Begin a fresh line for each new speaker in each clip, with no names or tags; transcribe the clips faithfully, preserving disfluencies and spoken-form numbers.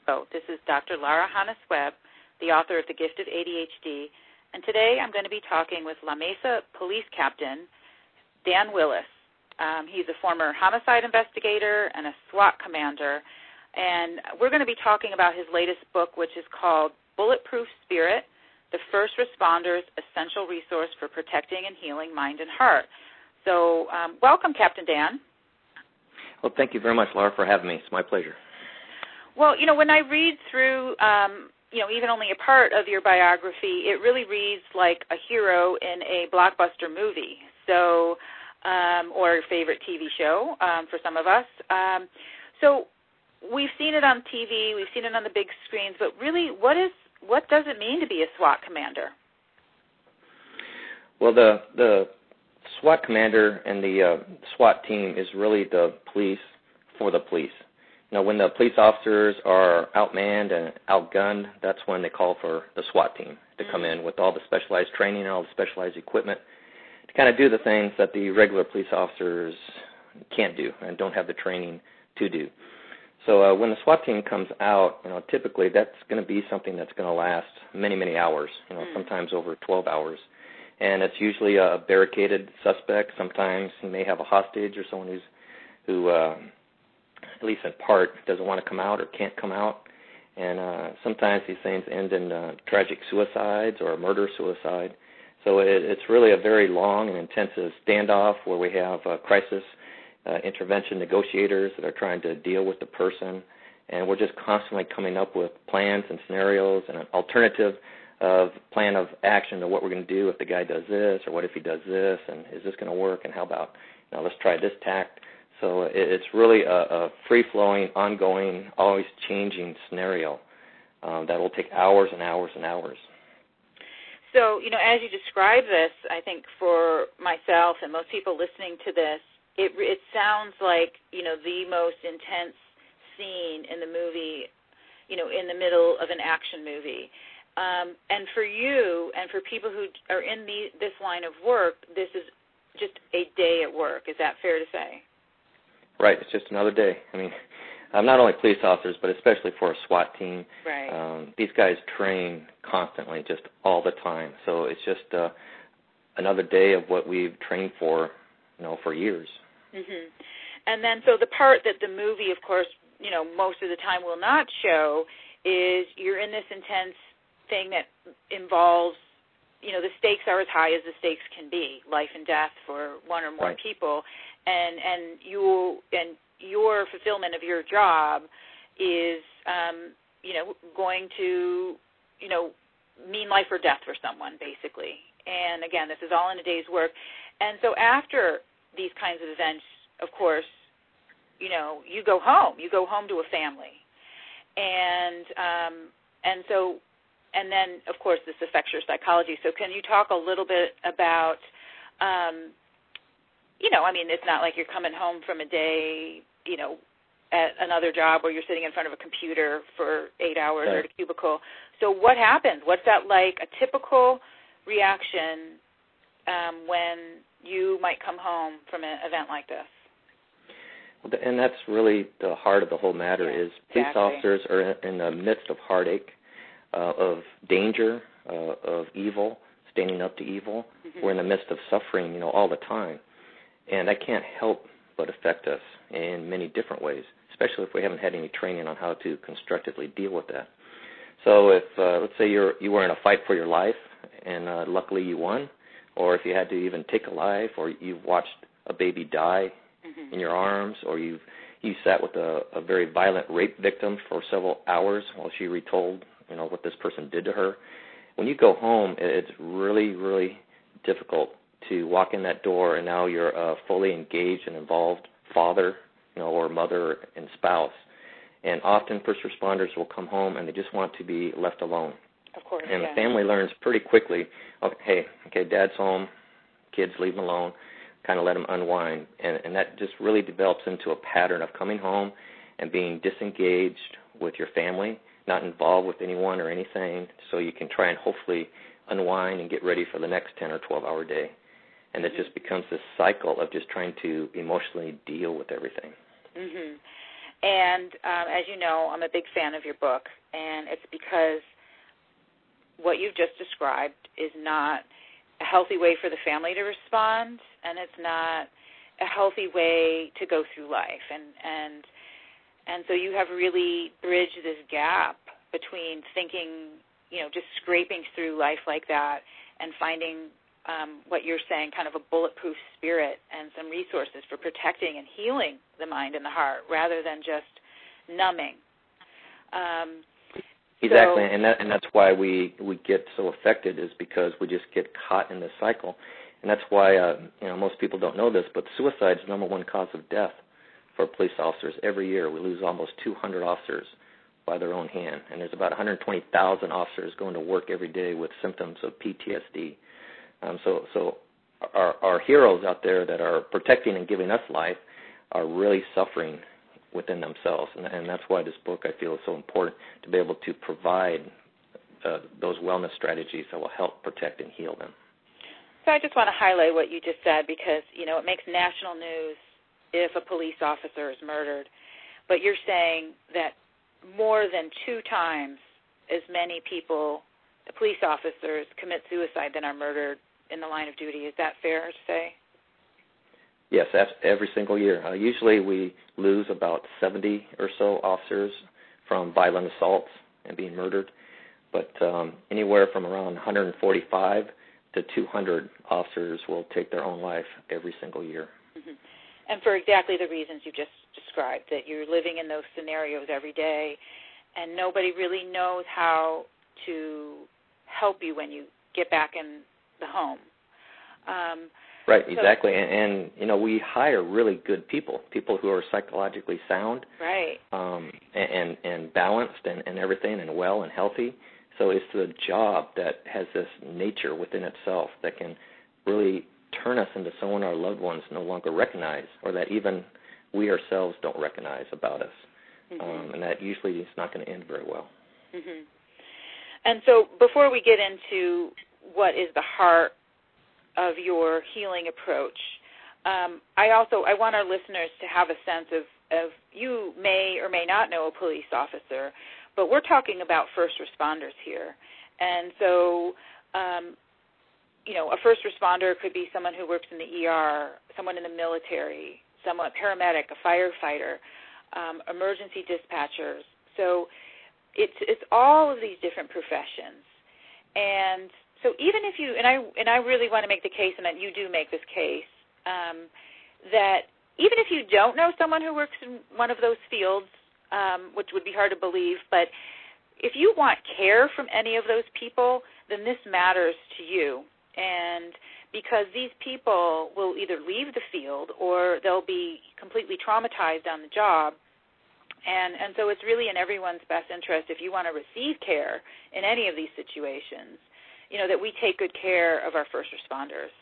Oh, this is Doctor Lara Hannes-Webb, the author of The Gift of A D H D, and today I'm going to be talking with La Mesa Police Captain Dan Willis. Um, he's a former homicide investigator and a SWAT commander, and we're going to be talking about his latest book, which is called Bulletproof Spirit, the First Responders' Essential Resource for Protecting and Healing Mind and Heart. So um, welcome, Captain Dan.
Well, thank you very much, Laura, for having me. It's my pleasure.
Well, you know, when I read through, um, you know, even only a part of your biography, it really reads like a hero in a blockbuster movie, so um, or a favorite T V show um, for some of us. Um, so we've seen it on T V, we've seen it on the big screens, but really, what is what does it mean to be a SWAT commander?
Well, the the SWAT commander and the uh, SWAT team is really the police for the police. You know, when the police officers are outmanned and outgunned, that's when they call for the SWAT team to come in with all the specialized training and all the specialized equipment to kind of do the things that the regular police officers can't do and don't have the training to do. So uh, when the SWAT team comes out, you know, typically that's going to be something that's going to last many, many hours, you know, mm. sometimes over twelve hours. And it's usually a barricaded suspect. Sometimes he may have a hostage or someone who's, who, uh, at least in part, doesn't want to come out or can't come out. And uh, sometimes these things end in uh, tragic suicides or a murder-suicide. So it, it's really a very long and intensive standoff where we have uh, crisis uh, intervention negotiators that are trying to deal with the person. And we're just constantly coming up with plans and scenarios and an alternative of plan of action to what we're going to do if the guy does this, or what if he does this, and is this going to work, and how about, you know, let's try this tact. So it, it's really a, a free-flowing, ongoing, always changing scenario um, that will take hours and hours and hours.
So, you know, as you describe this, I think for myself and most people listening to this, it, it sounds like, you know, the most intense scene in the movie, you know, in the middle of an action movie. Um, and for you and for people who are in the, this line of work, this is just a day at work. Is that fair to say?
Right. It's just another day. I mean, um, not only police officers, but especially for a SWAT team.
Right.
Um, these guys train constantly, just all the time. So it's just uh, another day of what we've trained for, you know, for years.
Mm-hmm. And then, so the part that the movie, of course, you know, most of the time will not show is you're in this intense thing that involves, you know, the stakes are as high as the stakes can be, life and death for one or more
right.
people, and and you and your fulfillment of your job is, um, you know, going to, you know, mean life or death for someone, basically. And again, this is all in a day's work. And so after these kinds of events, of course, you know, you go home. You go home to a family, and um, and so. And then, of course, this affects your psychology. So can you talk a little bit about, um, you know, I mean, it's not like you're coming home from a day, you know, at another job where you're sitting in front of a computer for eight hours right. or at a cubicle. So what happens? What's that like, a typical reaction um, when you might come home from an event like this?
And that's really the heart of the whole matter yeah, is police
exactly.
officers are in the midst of heartache. Uh, of danger, uh, of evil, standing up to evil. Mm-hmm. We're in the midst of suffering, you know, all the time. And that can't help but affect us in many different ways, especially if we haven't had any training on how to constructively deal with that. So if, uh, let's say you're, you were in a fight for your life, and uh, luckily you won, or if you had to even take a life, or you've watched a baby die mm-hmm. in your arms, or you've you sat with a, a very violent rape victim for several hours while she retold you know, what this person did to her. When you go home, it's really, really difficult to walk in that door and now you're a fully engaged and involved father, you know, or mother and spouse. And often first responders will come home and they just want to be left alone.
Of course,
And
yeah.
the family learns pretty quickly, okay, hey, okay, dad's home, kids leave him alone, kind of let him unwind. And, and that just really develops into a pattern of coming home and being disengaged with your family, not involved with anyone or anything, so you can try and hopefully unwind and get ready for the next ten or twelve hour day. And it just becomes this cycle of just trying to emotionally deal with everything.
Mm-hmm. And um, as you know, I'm a big fan of your book, and it's because what you've just described is not a healthy way for the family to respond, and it's not a healthy way to go through life. And and and so you have really bridged this gap between thinking, you know, just scraping through life like that and finding um, what you're saying, kind of a bulletproof spirit and some resources for protecting and healing the mind and the heart rather than just numbing. Um,
exactly,
so,
and that, and that's why we, we get so affected, is because we just get caught in this cycle. And that's why, uh, you know, most people don't know this, but suicide is the number one cause of death for police officers. Every year we lose almost two hundred officers by their own hand, and there's about one hundred twenty thousand officers going to work every day with symptoms of P T S D. Um, so, so our, our heroes out there that are protecting and giving us life are really suffering within themselves, and, and that's why this book, I feel, is so important, to be able to provide uh, those wellness strategies that will help protect and heal them.
So I just want to highlight what you just said because, you know, it makes national news if a police officer is murdered, but you're saying that more than two times as many people, police officers, commit suicide than are murdered in the line of duty. Is that fair to say?
Yes, every single year. Uh, usually we lose about seventy or so officers from violent assaults and being murdered, but um, anywhere from around one hundred forty-five to two hundred officers will take their own life every single year.
Mm-hmm. And for exactly the reasons you just described, that you're living in those scenarios every day, and nobody really knows how to help you when you get back in the home. Um,
right,
so,
exactly. And, and, you know, we hire really good people, people who are psychologically sound,
right,
um, and, and balanced and, and everything, and well and healthy. So it's the job that has this nature within itself that can really turn us into someone our loved ones no longer recognize, or that even we ourselves don't recognize about us. Mm-hmm. Um, and that usually is not going to end very well.
Mm-hmm. And so before we get into what is the heart of your healing approach, um, I also I want our listeners to have a sense of, of you may or may not know a police officer, but we're talking about first responders here. And so, um, you know, a first responder could be someone who works in the E R, someone in the military, someone, a paramedic, a firefighter, um, emergency dispatchers. So it's it's all of these different professions. And so even if you, and I and I really want to make the case, and that you do make this case, um, that even if you don't know someone who works in one of those fields, um, which would be hard to believe, but if you want care from any of those people, then this matters to you. And because these people will either leave the field or they'll be completely traumatized on the job. And, and so it's really in everyone's best interest, if you want to receive care in any of these situations, you know, that we take good care of our first responders.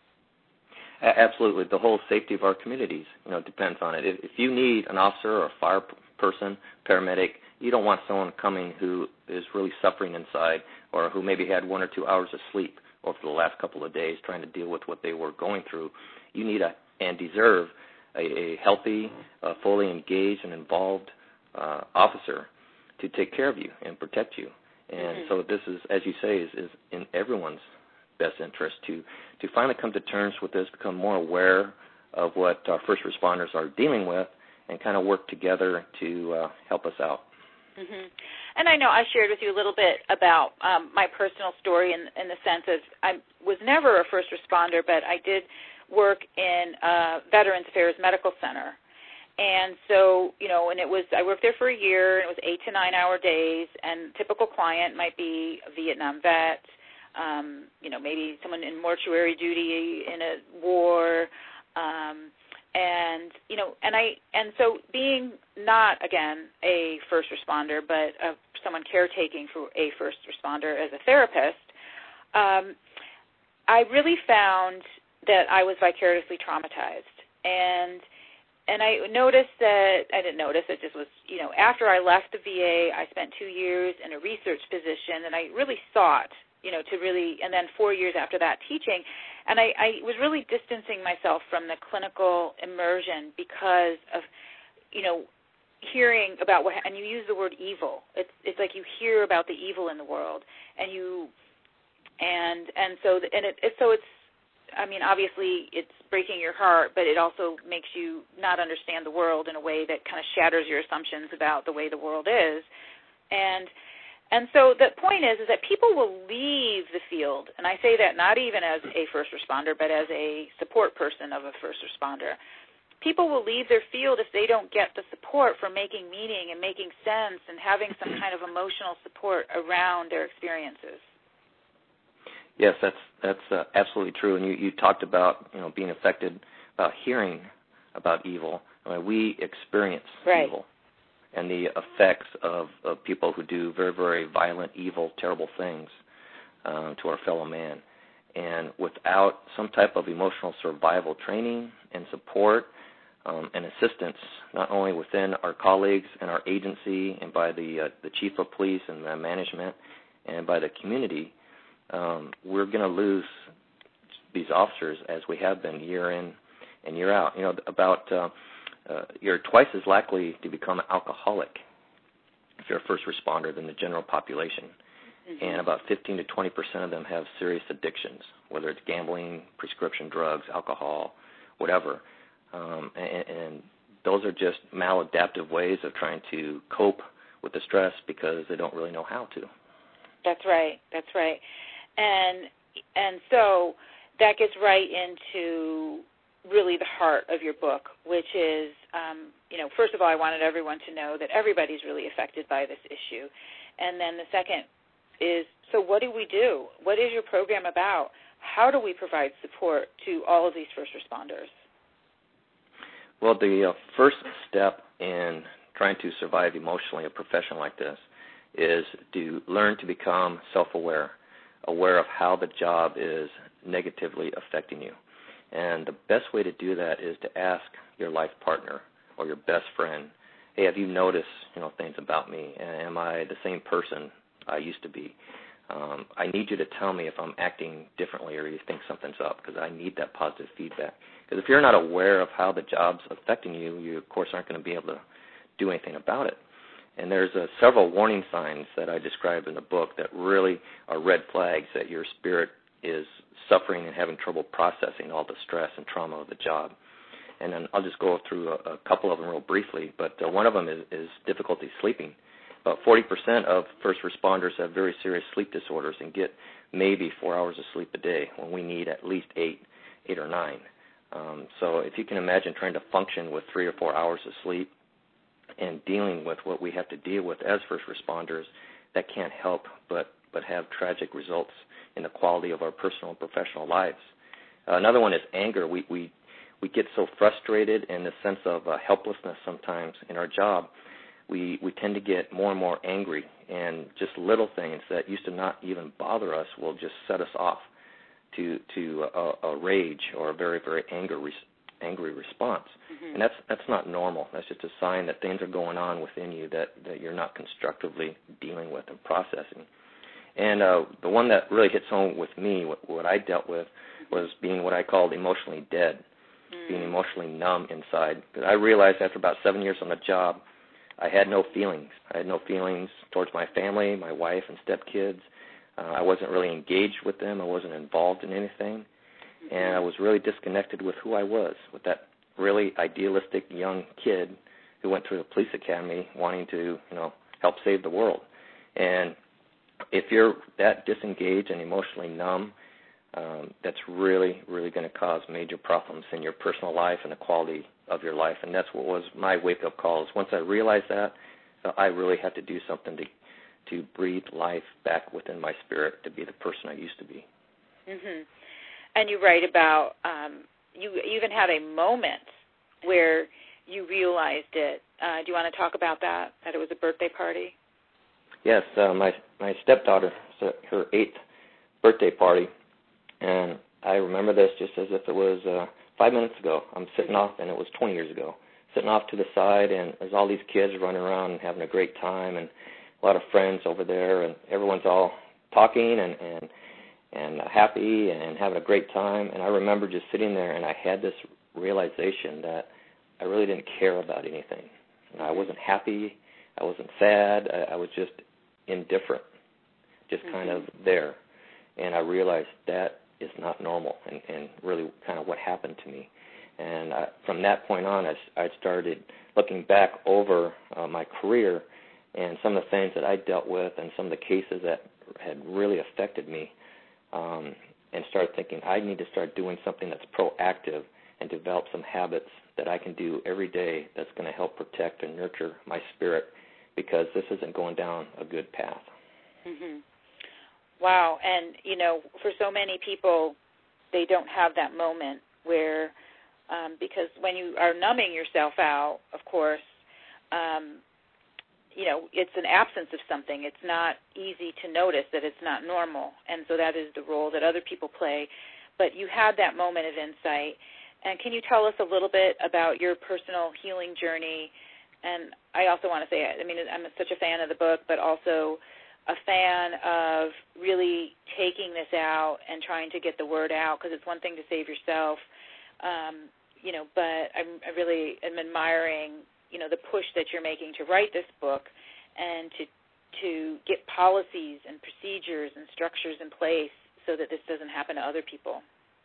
Absolutely. The whole safety of our communities, you know, depends on it. If, if you need an officer or a fire person, paramedic, you don't want someone coming who is really suffering inside, or who maybe had one or two hours of sleep over the last couple of days trying to deal with what they were going through. You need a, and deserve a, a healthy, uh, fully engaged and involved uh, officer to take care of you and protect you. And mm-hmm. so this is, as you say, is, is in everyone's best interest to, to finally come to terms with this, become more aware of what our first responders are dealing with, and kind of work together to uh, help us out.
Mm-hmm. And I know I shared with you a little bit about um, my personal story in, in the sense of I was never a first responder, but I did work in a Veterans Affairs Medical Center. And so, you know, and it was, I worked there for a year, and it was eight to nine hour days, and typical client might be a Vietnam vet, um, you know, maybe someone in mortuary duty in a war, um, and, you know, and I, and so being not, again, a first responder, but uh, someone caretaking for a first responder as a therapist, um, I really found that I was vicariously traumatized. And And I noticed that, I didn't notice, it just was, you know, after I left the V A, I spent two years in a research position, and I really sought, you know, to really, and then four years after that teaching, and I, I was really distancing myself from the clinical immersion because of, you know, hearing about what, and you use the word evil. It's it's like you hear about the evil in the world, and you, and and so and it, it so it's, I mean, obviously it's breaking your heart, but it also makes you not understand the world in a way that kind of shatters your assumptions about the way the world is, and and so the point is is that people will leave the field, and I say that not even as a first responder, but as a support person of a first responder. People will leave their field if they don't get the support for making meaning and making sense and having some kind of emotional support around their experiences.
Yes, that's that's uh, absolutely true. And you, you talked about, you know, being affected, about hearing about evil. I mean, we experience
right.
evil and the effects of, of people who do very, very violent, evil, terrible things um, to our fellow man. And without some type of emotional survival training and support, Um, and assistance, not only within our colleagues and our agency and by the uh, the chief of police and the management and by the community, um, we're going to lose these officers as we have been year in and year out. You know, about uh, uh, you're twice as likely to become an alcoholic if you're a first responder than the general population. Mm-hmm. And about fifteen to twenty percent of them have serious addictions, whether it's gambling, prescription drugs, alcohol, whatever. Um, and, and those are just maladaptive ways of trying to cope with the stress because they don't really know how to.
That's right. That's right. And and so that gets right into really the heart of your book, which is, um, you know, first of all, I wanted everyone to know that everybody's really affected by this issue. And then the second is, so what do we do? What is your program about? How do we provide support to all of these first responders?
Well, the uh, first step in trying to survive emotionally a profession like this is to learn to become self-aware, aware of how the job is negatively affecting you. And the best way to do that is to ask your life partner or your best friend, hey, have you noticed, you know, things about me? Am I the same person I used to be? Um, I need you to tell me if I'm acting differently or you think something's up, because I need that positive feedback. Because if you're not aware of how the job's affecting you, you, of course, aren't going to be able to do anything about it. And there's uh, several warning signs that I describe in the book that really are red flags that your spirit is suffering and having trouble processing all the stress and trauma of the job. And then I'll just go through a, a couple of them real briefly, but uh, one of them is, is difficulty sleeping. About forty percent of first responders have very serious sleep disorders and get maybe four hours of sleep a day when we need at least eight, eight or nine. Um, so if you can imagine trying to function with three or four hours of sleep and dealing with what we have to deal with as first responders, that can't help but, but have tragic results in the quality of our personal and professional lives. Uh, another one is anger. We, we, we get so frustrated in the sense of uh, helplessness sometimes in our job. We, we tend to get more and more angry, and just little things that used to not even bother us will just set us off to to a, a rage or a very, very angry, angry response. Mm-hmm. And that's that's not normal. That's just a sign that things are going on within you that, that you're not constructively dealing with and processing. And uh, the one that really hits home with me, what, what I dealt with, was being what I called emotionally dead, mm. being emotionally numb inside. Because I realized after about seven years on the job, I had no feelings. I had no feelings towards my family, my wife and stepkids. Uh, I wasn't really engaged with them. I wasn't involved in anything. Mm-hmm. And I was really disconnected with who I was, with that really idealistic young kid who went through the police academy wanting to, you know, help save the world. And if you're that disengaged and emotionally numb, um, that's really, really going to cause major problems in your personal life and the quality of your life. And that's what was my wake-up call. Is once I realized that, uh, I really had to do something to to breathe life back within my spirit to be the person I used to be.
Mm-hmm. And you write about, um, you even had a moment where you realized it. Uh, do you want to talk about that, that it was a birthday party?
Yes, uh, my my stepdaughter, her eighth birthday party, and I remember this just as if it was uh, five minutes ago. I'm sitting off, and it was twenty years ago, sitting off to the side, and there's all these kids running around and having a great time, and a lot of friends over there, and everyone's all talking and, and, and happy and having a great time. And I remember just sitting there, and I had this realization that I really didn't care about anything. I wasn't happy. I wasn't sad. I, I was just indifferent, just mm-hmm. kind of there. And I realized that is not normal, and, and really kind of what happened to me. And I, from that point on, I, I started looking back over uh, my career and some of the things that I dealt with and some of the cases that had really affected me, um, and started thinking I need to start doing something that's proactive and develop some habits that I can do every day that's going to help protect and nurture my spirit, because this isn't going down a good path.
Mm-hmm. Wow. And, you know, for so many people, they don't have that moment where, um, because when you are numbing yourself out, of course, um, you know, it's an absence of something. It's not easy to notice that it's not normal, and so that is the role that other people play. But you had that moment of insight. And can you tell us a little bit about your personal healing journey? And I also want to say, I mean, I'm such a fan of the book, but also a fan of really taking this out and trying to get the word out, because it's one thing to save yourself, um, you know, but I'm, I really am admiring, you know, the push that you're making to write this book and to to get policies and procedures and structures in place so that this doesn't happen to other people.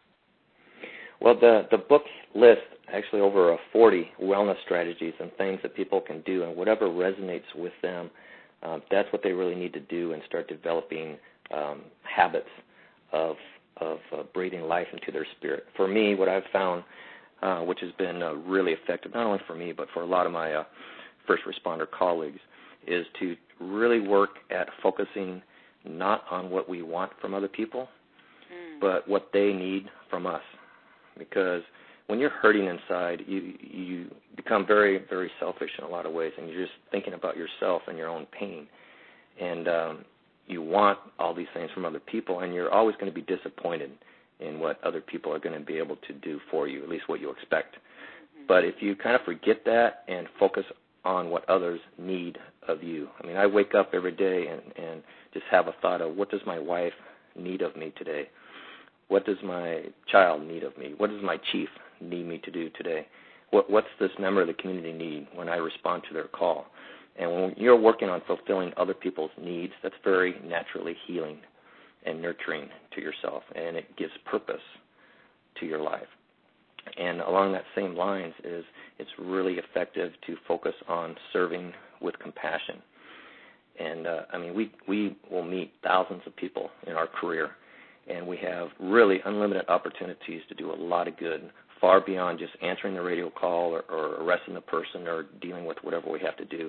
Well, the, the book lists actually over forty wellness strategies and things that people can do, and whatever resonates with them, um, that's what they really need to do and start developing um, habits of of uh, breathing life into their spirit. For me, what I've found, uh, which has been uh, really effective, not only for me, but for a lot of my uh, first responder colleagues, is to really work at focusing not on what we want from other people, mm. but what they need from us. Because when you're hurting inside, you you become very, very selfish in a lot of ways, and you're just thinking about yourself and your own pain. And um, you want all these things from other people, and you're always going to be disappointed in what other people are going to be able to do for you, at least what you expect. Mm-hmm. But if you kind of forget that and focus on what others need of you. I mean, I wake up every day and, and just have a thought of, what does my wife need of me today? What does my child need of me? What does my chief need me to do today? What, what's this member of the community need when I respond to their call? And when you're working on fulfilling other people's needs, that's very naturally healing and nurturing to yourself, and it gives purpose to your life. And along that same lines is it's really effective to focus on serving with compassion. And, uh, I mean, we, we will meet thousands of people in our career, and we have really unlimited opportunities to do a lot of good, far beyond just answering the radio call or, or arresting the person or dealing with whatever we have to do.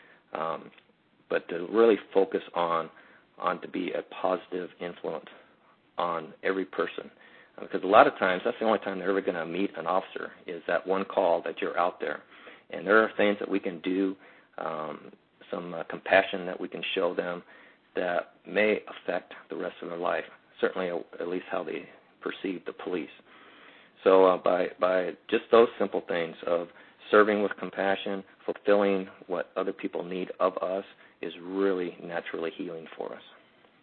Um, but to really focus on on to be a positive influence on every person. Because a lot of times that's the only time they're ever going to meet an officer, is that one call that you're out there. And there are things that we can do, um, some uh, compassion that we can show them that may affect the rest of their life, certainly at least how they perceive the police. So uh, by, by just those simple things of serving with compassion, fulfilling what other people need of us, is really naturally healing for us.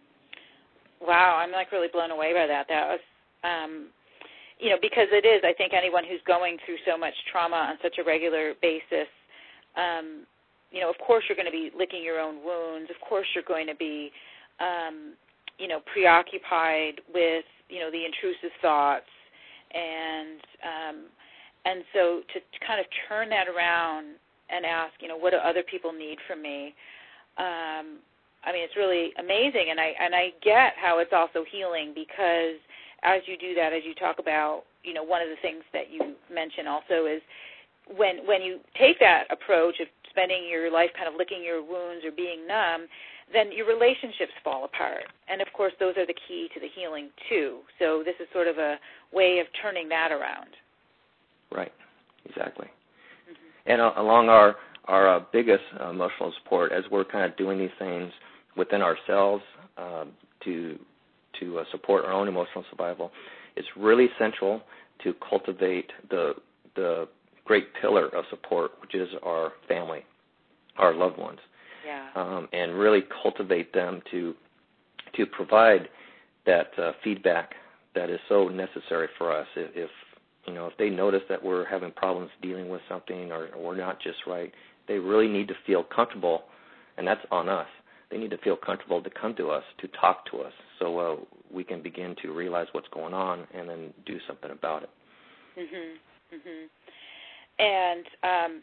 Wow, I'm like really blown away by that. That was, um, you know, because it is, I think anyone who's going through so much trauma on such a regular basis, um, you know, of course you're going to be licking your own wounds. Of course you're going to be, um, you know, preoccupied with, you know, the intrusive thoughts. And um, and so to, to kind of turn that around and ask, you know, what do other people need from me? Um, I mean, it's really amazing, and I and I get how it's also healing, because as you do that, as you talk about, you know, one of the things that you mention also is when when you take that approach of spending your life kind of licking your wounds or being numb, then your relationships fall apart. And, of course, those are the key to the healing, too. So this is sort of a way of turning that around.
Right, exactly. Mm-hmm. And uh, along our, our uh, biggest uh, emotional support, as we're kind of doing these things within ourselves uh, to to uh, support our own emotional survival, it's really essential to cultivate the the great pillar of support, which is our family, our loved ones.
Yeah.
Um, and really cultivate them to to provide that uh, feedback that is so necessary for us. If, if You know, if they notice that we're having problems dealing with something or, or we're not just right, they really need to feel comfortable, and that's on us. They need to feel comfortable to come to us, to talk to us, so uh, we can begin to realize what's going on and then do something about it.
Mhm. Mhm. And um,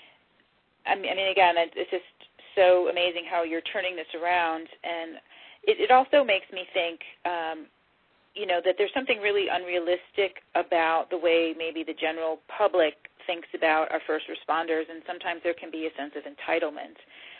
I mean, I mean, again, it's just so amazing how you're turning this around, and it, it also makes me think, um, you know, that there's something really unrealistic about the way maybe the general public thinks about our first responders, and sometimes there can be a sense of entitlement.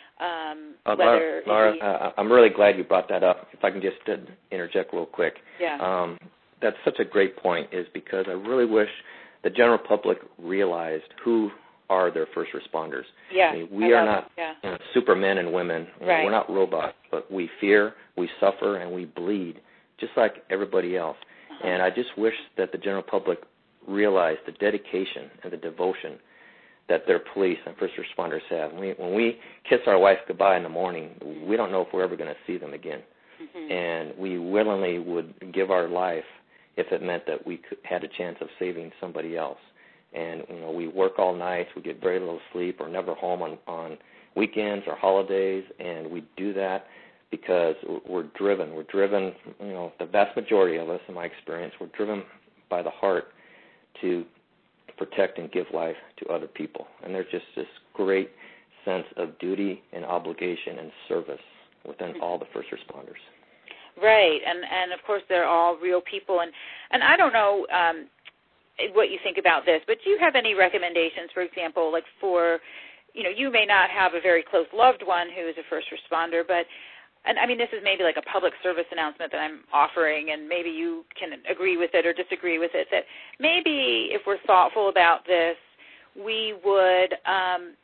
Um,
uh,
whether
Laura,
he,
Laura uh, I'm really glad you brought that up. If I can just uh, interject real quick.
Yeah.
Um, that's such a great point, is because I really wish the general public realized who are their first responders.
Yeah,
I mean, we
I
are not
yeah.
you know, supermen and women.
Right.
We're not robots, but we fear, we suffer, and we bleed just like everybody else. Uh-huh. And I just wish that the general public realized the dedication and the devotion that their police and first responders have. When we, when we kiss our wife goodbye in the morning, we don't know if we're ever going to see them again. Mm-hmm. And we willingly would give our life if it meant that we could, had a chance of saving somebody else. And, you know, we work all night, we get very little sleep, or never home on, on weekends or holidays, and we do that because we're driven. We're driven, you know, the vast majority of us, in my experience, we're driven by the heart to protect and give life to other people. And there's just this great sense of duty and obligation and service within all the first responders.
Right, and and of course they're all real people. And, and I don't know um, what you think about this, but do you have any recommendations, for example, like for, you know, you may not have a very close loved one who is a first responder, but, and I mean, this is maybe like a public service announcement that I'm offering, and maybe you can agree with it or disagree with it, that maybe if we're thoughtful about this, we would um,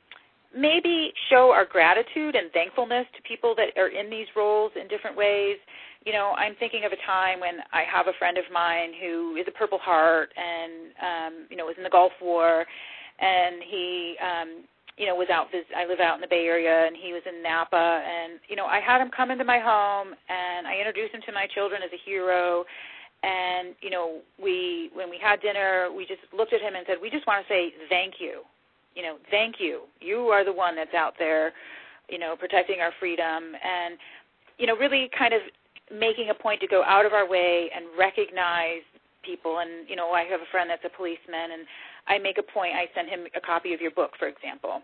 maybe show our gratitude and thankfulness to people that are in these roles in different ways. You know, I'm thinking of a time when I have a friend of mine who is a Purple Heart and, um, you know, was in the Gulf War, and he, um, you know, was out, I live out in the Bay Area, and he was in Napa, and, you know, I had him come into my home, and I introduced him to my children as a hero, and, you know, we, when we had dinner, we just looked at him and said, we just want to say thank you. You know, thank you. You are the one that's out there, you know, protecting our freedom, and, you know, really kind of making a point to go out of our way and recognize people. And, you know, I have a friend that's a policeman, and I make a point, I send him a copy of your book, for example.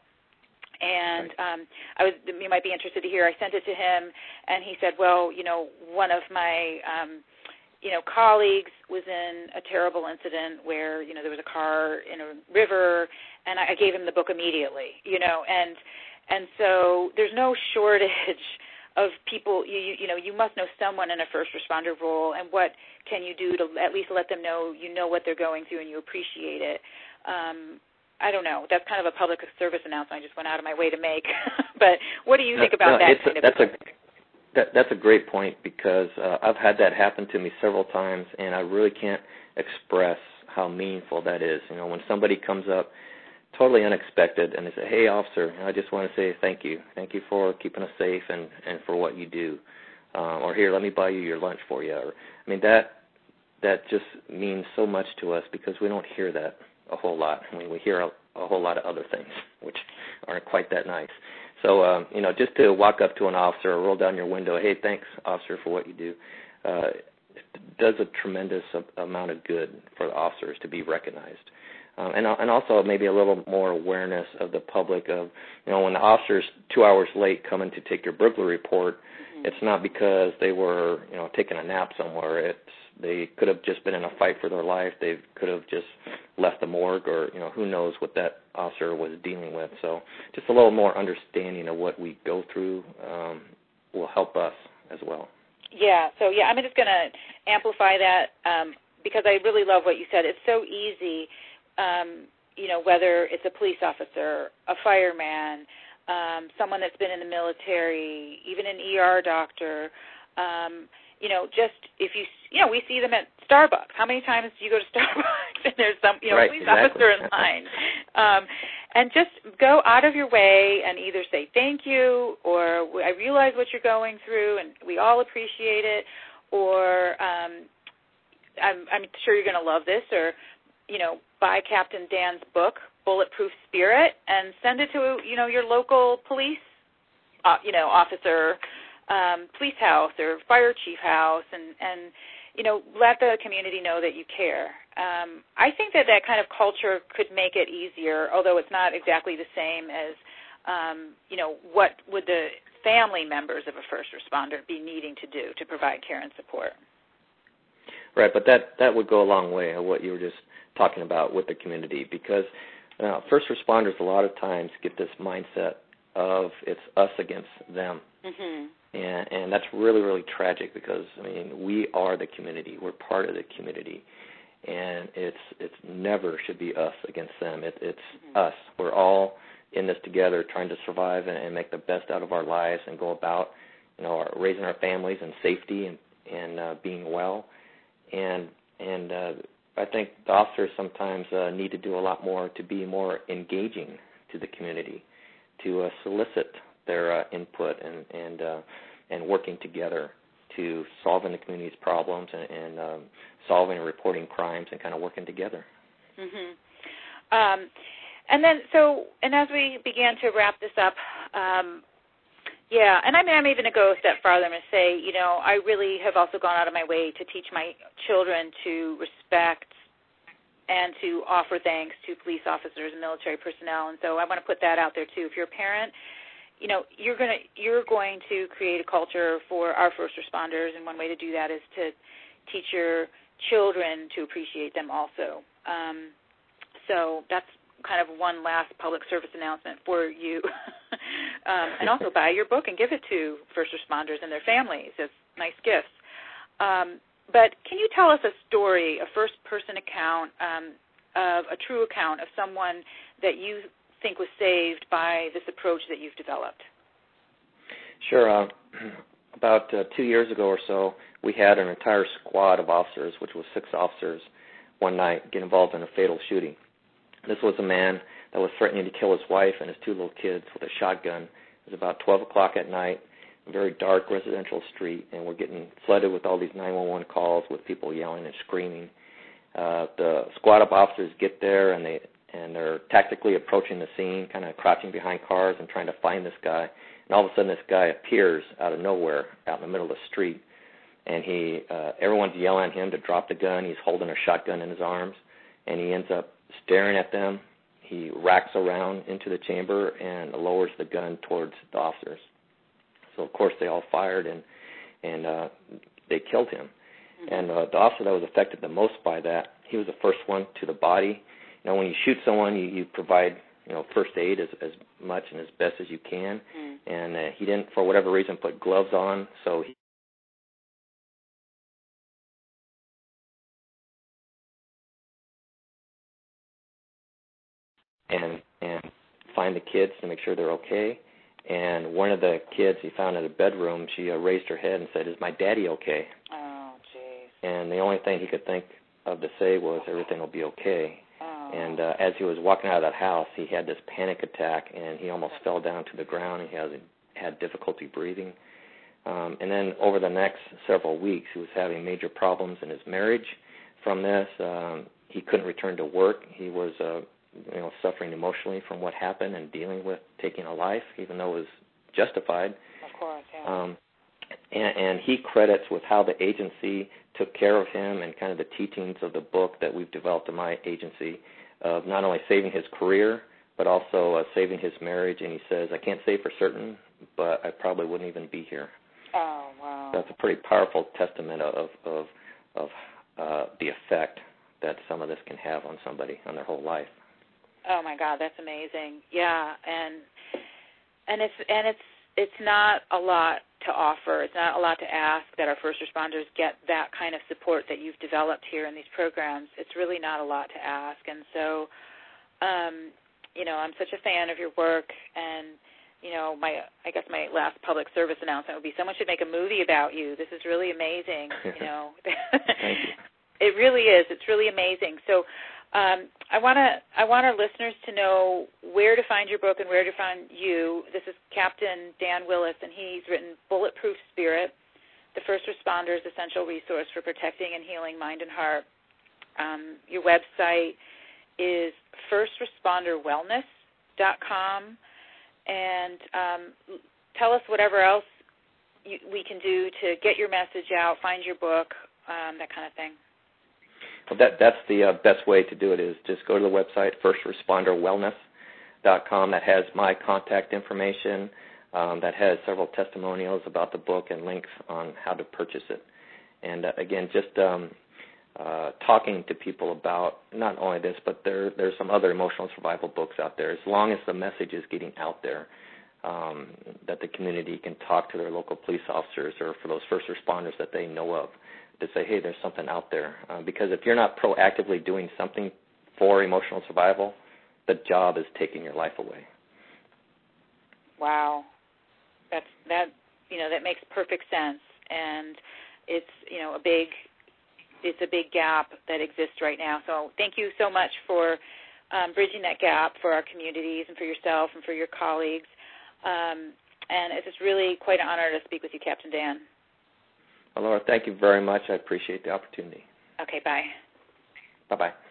And um, I was, you might be interested to hear, I sent it to him, and he said, well, you know, one of my, um, you know, colleagues was in a terrible incident where, you know, there was a car in a river, and I, I gave him the book immediately, you know, and and so there's no shortage of people. You, you you know, you must know someone in a first responder role, and what can you do to at least let them know you know what they're going through and you appreciate it. Um, I don't know. That's kind of a public service announcement I just went out of my way to make. But what do you think about
no,
that
it's
kind
a,
of
that's
thing?
a that, That's a great point, because uh, I've had that happen to me several times, and I really can't express how meaningful that is. You know, when somebody comes up totally unexpected and they say, hey, officer, I just want to say thank you. Thank you for keeping us safe and, and for what you do. Uh, or here, let me buy you your lunch for you. Or, I mean, that that just means so much to us, because we don't hear that a whole lot. I mean, we hear a, a whole lot of other things, which aren't quite that nice. So, um, you know, just to walk up to an officer or roll down your window, hey, thanks, officer, for what you do, uh, it does a tremendous amount of good for the officers to be recognized. Um, and, and also maybe a little more awareness of the public of, you know, when the officer's two hours late coming to take your burglary report, mm-hmm. it's not because they were, you know, taking a nap somewhere. It's they could have just been in a fight for their life. They could have just left the morgue, or, you know, who knows what that officer was dealing with. So just a little more understanding of what we go through um, will help us as well.
Yeah, so, yeah, I'm just going to amplify that um, because I really love what you said. It's so easy, um, you know, whether it's a police officer, a fireman, um, someone that's been in the military, even an E R doctor, um, you know, just if you, you know, we see them at Starbucks. How many times do you go to Starbucks and there's some, you know,
right,
police
exactly.
officer in line? Um, and just go out of your way and either say thank you, or I realize what you're going through and we all appreciate it, or um, I'm, I'm sure you're going to love this, or you know, buy Captain Dan's book, Bulletproof Spirit, and send it to, you know, your local police, uh, you know, officer, um, police house or fire chief house, and, and, you know, let the community know that you care. Um, I think that that kind of culture could make it easier, although it's not exactly the same as, um, you know, what would the family members of a first responder be needing to do to provide care and support.
Right, but that, that would go a long way of what you were just talking about with the community, because uh, first responders a lot of times get this mindset of it's us against them.
Mm-hmm.
And, and that's really, really tragic because, I mean, we are the community. We're part of the community. And it's it's never should be us against them. It, it's mm-hmm. us. We're all in this together trying to survive and, and make the best out of our lives and go about, you know, our, raising our families in safety and, and uh, being well. And, and uh, I think the officers sometimes uh, need to do a lot more to be more engaging to the community, to uh, solicit their uh, input and and uh, and working together to solving the community's problems and, and um, solving and reporting crimes and kind of working together.
Mm-hmm. Um, and then, so, and as we began to wrap this up, um, yeah, and I mean, I'm even going to go a step farther and say, you know, I really have also gone out of my way to teach my children to respect and to offer thanks to police officers and military personnel. And so I want to put that out there too. If you're a parent, you know, you're going to you're going to create a culture for our first responders, and one way to do that is to teach your children to appreciate them also. Um, so that's kind of one last public service announcement for you. um, and also buy your book and give it to first responders and their families as nice gifts. Um, but can you tell us a story, a first-person account, um, of a true account of someone that you think was saved by this approach that you've developed?
Sure. Uh, about uh, two years ago or so, we had an entire squad of officers, which was six officers, one night get involved in a fatal shooting. This was a man that was threatening to kill his wife and his two little kids with a shotgun. It was about twelve o'clock at night, a very dark residential street, and we're getting flooded with all these nine one one calls with people yelling and screaming. Uh, the squad of officers get there, and they and they're tactically approaching the scene, kind of crouching behind cars and trying to find this guy. And all of a sudden, this guy appears out of nowhere, out in the middle of the street, and he uh, everyone's yelling at him to drop the gun. He's holding a shotgun in his arms, and he ends up staring at them. He racks around into the chamber and lowers the gun towards the officers. So, of course, they all fired, and and uh, they killed him. Mm-hmm. And uh, the officer that was affected the most by that, he was the first one to the body. You know, when you shoot someone, you, you provide, you know, first aid as, as much and as best as you can. Mm. And uh, he didn't, for whatever reason, put gloves on, so he and and find the kids to make sure they're okay. And one of the kids he found in a bedroom, she uh, raised her head and said, "Is my daddy okay?"
Oh, jeez.
And the only thing he could think of to say was, "Everything will be okay."
Oh.
And uh, as he was walking out of that house, he had this panic attack, and he almost fell down to the ground. He has, had difficulty breathing. Um, and then over the next several weeks, he was having major problems in his marriage from this. Um, he couldn't return to work. He was uh, you know, suffering emotionally from what happened and dealing with taking a life, even though it was justified.
Of course, yeah.
Um, and, and he credits with how the agency took care of him and kind of the teachings of the book that we've developed in my agency of not only saving his career, but also uh, saving his marriage. And he says, "I can't say for certain, but I probably wouldn't even be here."
Oh, wow.
That's a pretty powerful testament of of, of uh, the effect that some of this can have on somebody, on their whole life.
Oh my God, that's amazing. Yeah, and and it's and it's it's not a lot to offer. It's not a lot to ask that our first responders get that kind of support that you've developed here in these programs. It's really not a lot to ask. And so, um, you know, I'm such a fan of your work, and you know, my I guess my last public service announcement would be someone should make a movie about you. This is really amazing. You know,
Thank you.
It really is. It's really amazing. So. Um, I want to. I want our listeners to know where to find your book and where to find you. This is Captain Dan Willis, and he's written Bulletproof Spirit, the First Responders' Essential Resource for Protecting and Healing Mind and Heart. Um, your website is first responder wellness dot com, and um, tell us whatever else you, we can do to get your message out, find your book, um, that kind of thing.
Well, that, that's the uh, best way to do it is just go to the website, first responder wellness dot com. That has my contact information, um, that has several testimonials about the book and links on how to purchase it. And, uh, again, just um, uh, talking to people about not only this, but there there's some other emotional survival books out there. As long as the message is getting out there, um, that the community can talk to their local police officers or for those first responders that they know of to say, hey, there's something out there. Uh, because if you're not proactively doing something for emotional survival, the job is taking your life away.
Wow. That's that you know, that makes perfect sense. And it's, you know, a big it's a big gap that exists right now. So thank you so much for um, bridging that gap for our communities and for yourself and for your colleagues. Um, and it's just really quite an honor to speak with you, Captain Dan.
Well, Laura, thank you very much. I appreciate the opportunity.
Okay, bye.
Bye-bye.